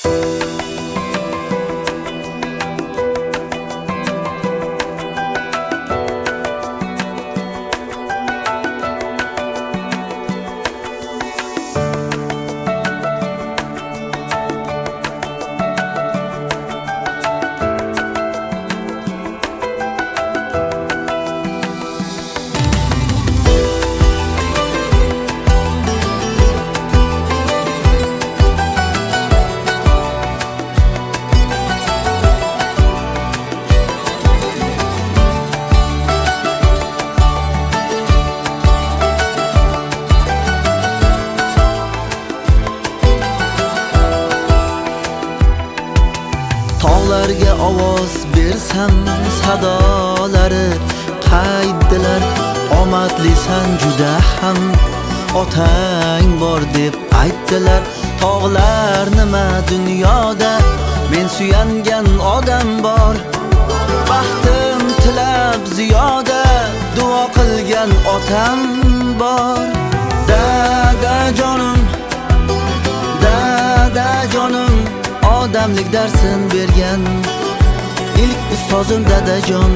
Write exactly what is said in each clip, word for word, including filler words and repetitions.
Tog'larga ovoz bersam sadolari qaytdilar. Omadlisan juda ham otang bor deb aytdilar. Tog'lar nima dunyoda men suyangan odam bor. Baxtim tilab ziyoda duo qilgan otam bor. Dada jonim, dada jonim, odamlik darsin bergan ilk ustozim dadajon.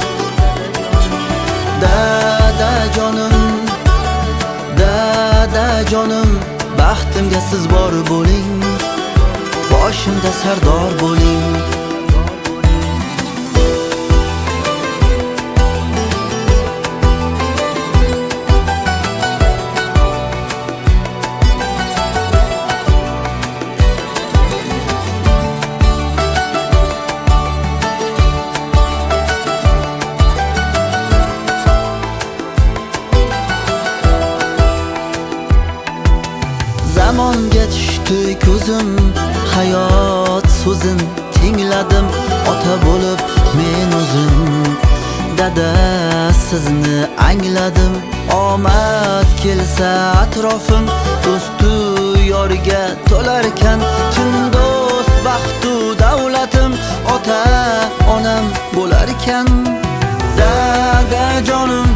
Dada jonim, dada jonim, baxtimga siz bor bo'ling, boshimda sardor bo'ling. Zamonga tushdi ko'zim, hayot so'zin tingladim. Ota bo'lib men o'zim, dada sizni angladim. Omad kelsa atrofim, do'stu yorga to'larkan. Chin do'st baxtu davlatim, ota onam bo'larkan. Dada jonim,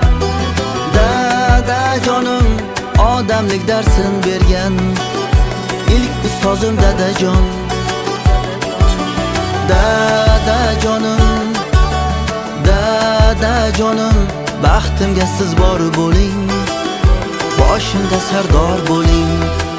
dada jonim, odamlik darsin bergan ilk ustozim dadajon. Dada jonim, dada jonim, baxtimga siz bor bo'ling, boshimda sardor bo'ling.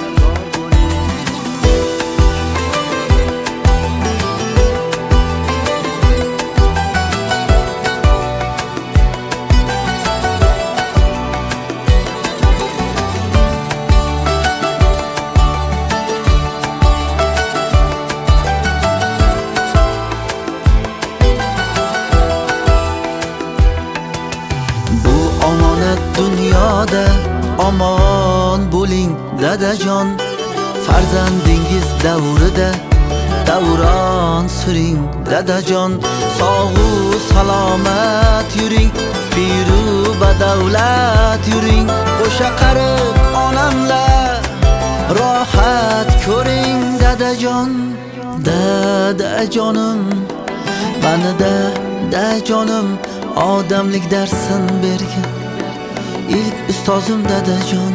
Dunyoda omon bo'ling dadajon. Farzandingiz davrida davron suring dadajon. Sog'u salomat yuring, piru badavlat yuring. O'sha qarib onamlar rohat ko'ring dadajon. Dadajonim, mani dadajonim, odamlik darsin bergan ilk ustozim dadajon.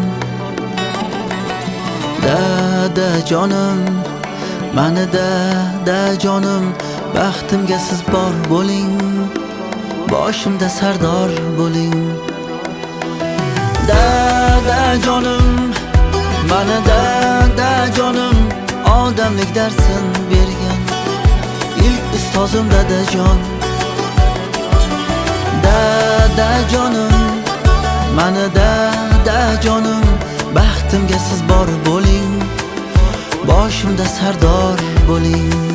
Dadajonim, mani dadajonim, baxtimga siz bor bo'ling, boshimda sardor bo'ling. Dadajonim, mani dadajonim, odamlik darsin bergan ilk ustozim dadajon. Dadajonim, mani dadajonim, baxtimga siz bor bo'ling, boshimda sardor bo'ling.